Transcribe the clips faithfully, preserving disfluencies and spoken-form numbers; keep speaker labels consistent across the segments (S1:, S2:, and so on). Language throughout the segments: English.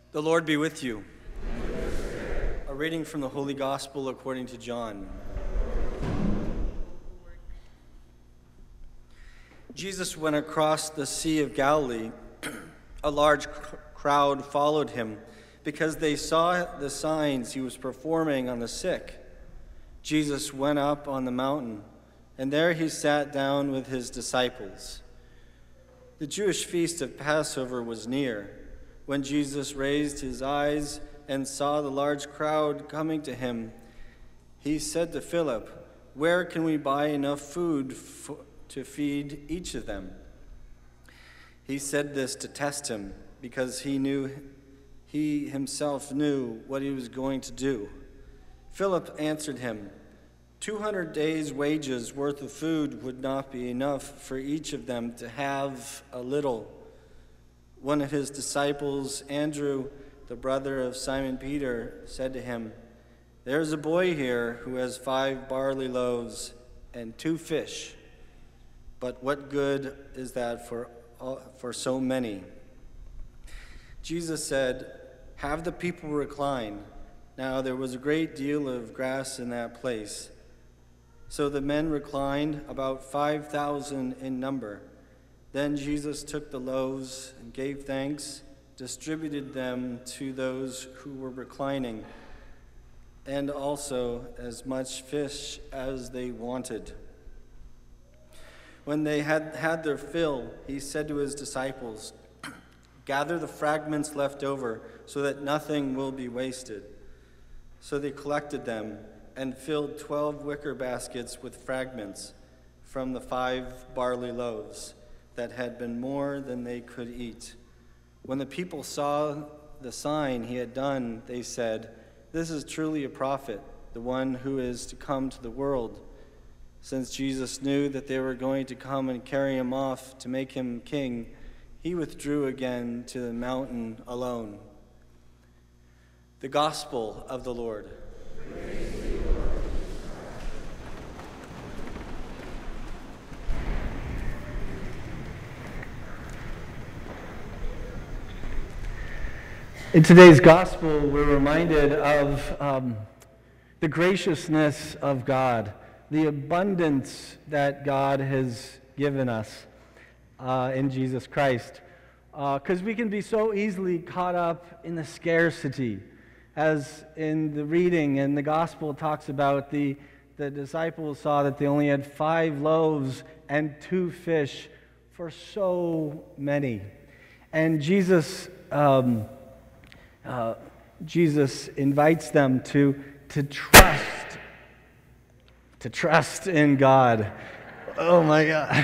S1: The Lord be with you. A reading from the Holy Gospel according to John. Jesus went across the Sea of Galilee. A large crowd followed him because they saw the signs he was performing on the sick. Jesus went up on the mountain, and there he sat down with his disciples. The Jewish feast of Passover was near. When Jesus raised his eyes and saw the large crowd coming to him, he said to Philip, "Where can we buy enough food f- to feed each of them?" He said this to test him, because he knew he himself knew what he was going to do. Philip answered him, Two hundred days' wages worth of food would not be enough for each of them to have a little." One of his disciples, Andrew, the brother of Simon Peter, said to him, "There's a boy here who has five barley loaves and two fish. But what good is that for, for so many?" Jesus said, "Have the people recline." Now there was a great deal of grass in that place. So the men reclined, about five thousand in number. Then Jesus took the loaves and gave thanks, distributed them to those who were reclining, and also as much fish as they wanted. When they had had their fill, he said to his disciples, "Gather the fragments left over so that nothing will be wasted." So they collected them and filled twelve wicker baskets with fragments from the five barley loaves that had been more than they could eat. When the people saw the sign he had done, they said, "This is truly a prophet, the one who is to come to the world." Since Jesus knew that they were going to come and carry him off to make him king, he withdrew again to the mountain alone. The Gospel of the Lord. Praise to you, Lord. In today's gospel, we're reminded of um, the graciousness of God, the abundance that God has given us uh, in Jesus Christ. Because uh, we can be so easily caught up in the scarcity, as in the reading and the gospel talks about the, the disciples saw that they only had five loaves and two fish for so many. And Jesus... Um, Uh, Jesus invites them to, to trust, to trust in God. Oh my God.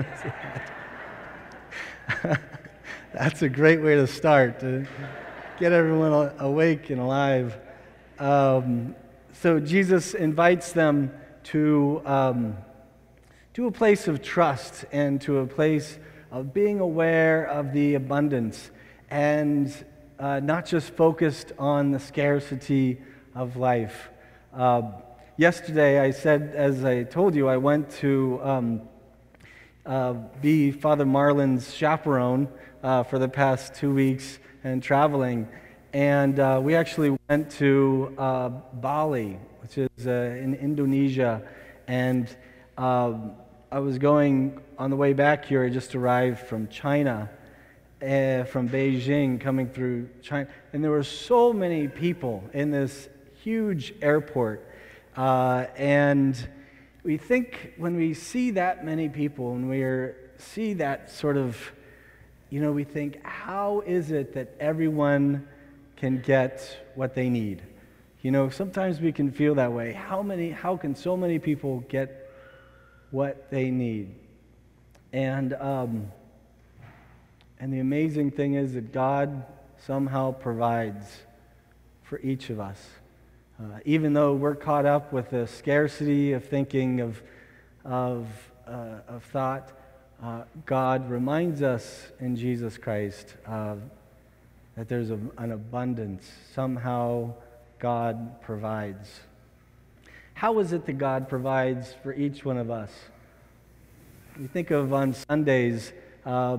S1: That's a great way to start, to get everyone awake and alive. Um, so Jesus invites them to, um, to a place of trust and to a place of being aware of the abundance and Uh, not just focused on the scarcity of life. Uh, yesterday, I said, as I told you, I went to um, uh, be Father Marlon's chaperone uh, for the past two weeks and traveling. And uh, we actually went to uh, Bali, which is uh, in Indonesia. And uh, I was going, on the way back here, I just arrived from China. Uh, from Beijing coming through China, and there were so many people in this huge airport, uh, and we think when we see that many people and we are, see that sort of, you know, we think, how is it that everyone can get what they need? You know, sometimes we can feel that way. How many, how can so many people get what they need? And um, And the amazing thing is that God somehow provides for each of us. Uh, even though we're caught up with the scarcity of thinking, of, of, uh, of thought, uh, God reminds us in Jesus Christ uh, that there's a, an abundance. Somehow God provides. How is it that God provides for each one of us? We think of on Sundays, um,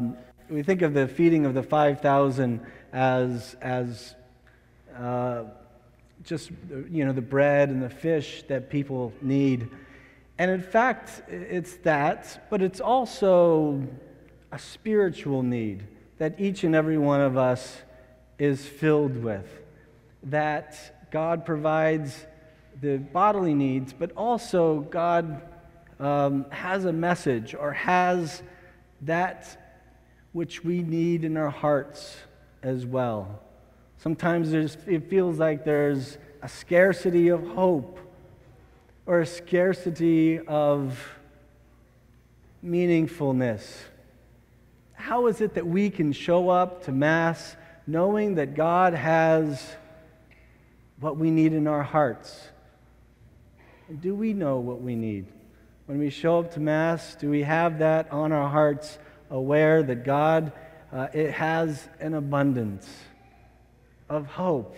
S1: we think of the feeding of the five thousand as, as uh, just, you know, the bread and the fish that people need. And in fact, it's that, but it's also a spiritual need that each and every one of us is filled with. That God provides the bodily needs, but also God um, has a message or has that which we need in our hearts as well. Sometimes there's, it feels like there's a scarcity of hope or a scarcity of meaningfulness. How is it that we can show up to Mass knowing that God has what we need in our hearts? Do we know what we need? When we show up to Mass, do we have that on our hearts, aware that God uh, it has an abundance of hope,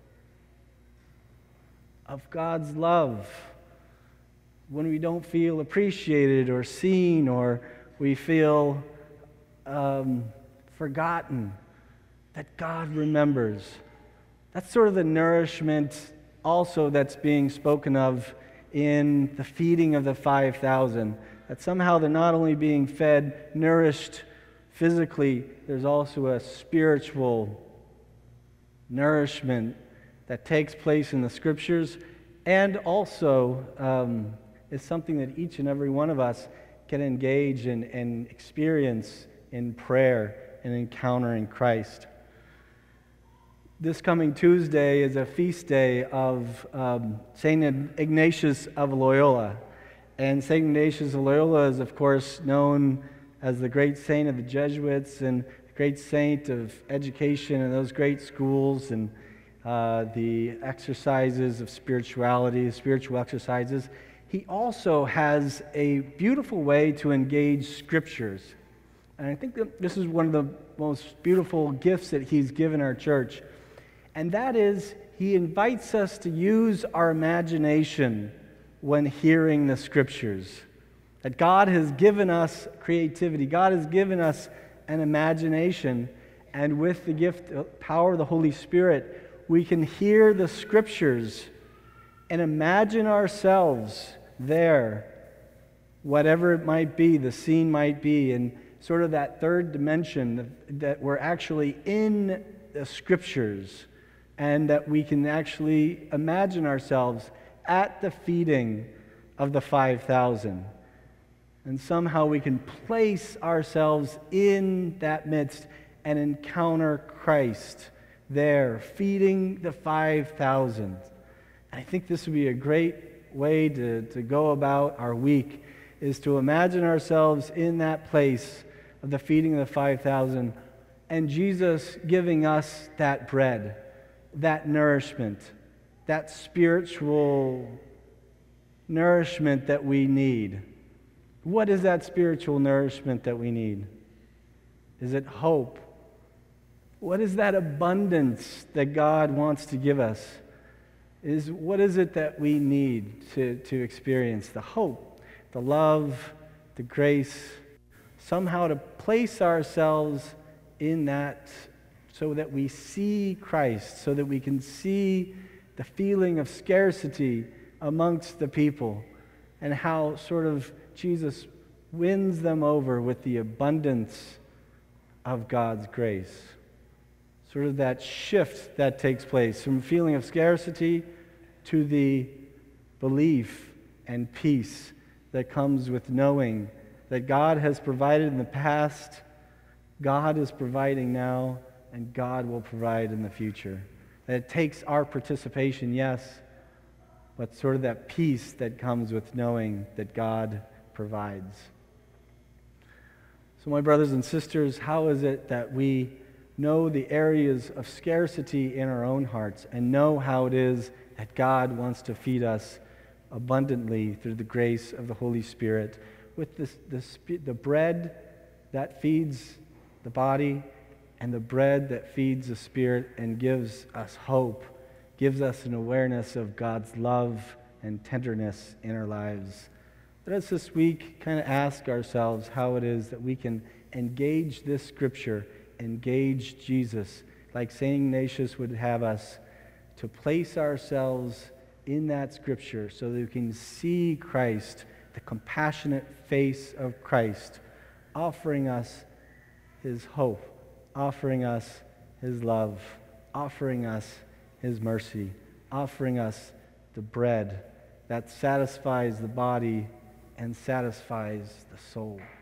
S1: of God's love? When we don't feel appreciated or seen, or we feel um, forgotten, that God remembers. That's sort of the nourishment also that's being spoken of in the feeding of the five thousand. That somehow they're not only being fed, nourished physically, there's also a spiritual nourishment that takes place in the Scriptures, and also um, is something that each and every one of us can engage in and experience in prayer and encountering Christ. This coming Tuesday is a feast day of um, Saint Ignatius of Loyola. And Saint Ignatius of Loyola is, of course, known as the great saint of the Jesuits and the great saint of education and those great schools and uh, the exercises of spirituality, spiritual exercises. He also has a beautiful way to engage Scriptures. And I think that this is one of the most beautiful gifts that he's given our church. And that is, he invites us to use our imagination when hearing the Scriptures. That God has given us creativity. God has given us an imagination. And with the gift, uh, power of the Holy Spirit, we can hear the Scriptures and imagine ourselves there, whatever it might be, the scene might be, and sort of that third dimension that we're actually in the Scriptures and that we can actually imagine ourselves at the feeding of the five thousand. And somehow we can place ourselves in that midst and encounter Christ there, feeding the five thousand. I think this would be a great way to, to go about our week, is to imagine ourselves in that place of the feeding of the five thousand and Jesus giving us that bread, that nourishment, that spiritual nourishment that we need. What is that spiritual nourishment that we need? Is it hope? What is that abundance that God wants to give us? Is what is it that we need to, to experience? The hope, the love, the grace, somehow to place ourselves in that so that we see Christ, so that we can see the feeling of scarcity amongst the people and how sort of Jesus wins them over with the abundance of God's grace. Sort of that shift that takes place from a feeling of scarcity to the belief and peace that comes with knowing that God has provided in the past, God is providing now, and God will provide in the future. That it takes our participation, yes, but sort of that peace that comes with knowing that God provides. So my brothers and sisters, how is it that we know the areas of scarcity in our own hearts and know how it is that God wants to feed us abundantly through the grace of the Holy Spirit with this, this, the bread that feeds the body and the bread that feeds the spirit and gives us hope, gives us an awareness of God's love and tenderness in our lives. Let us this week kind of ask ourselves how it is that we can engage this scripture, engage Jesus, like Saint Ignatius would have us, to place ourselves in that scripture so that we can see Christ, the compassionate face of Christ, offering us his hope, offering us his love, offering us his mercy, offering us the bread that satisfies the body and satisfies the soul.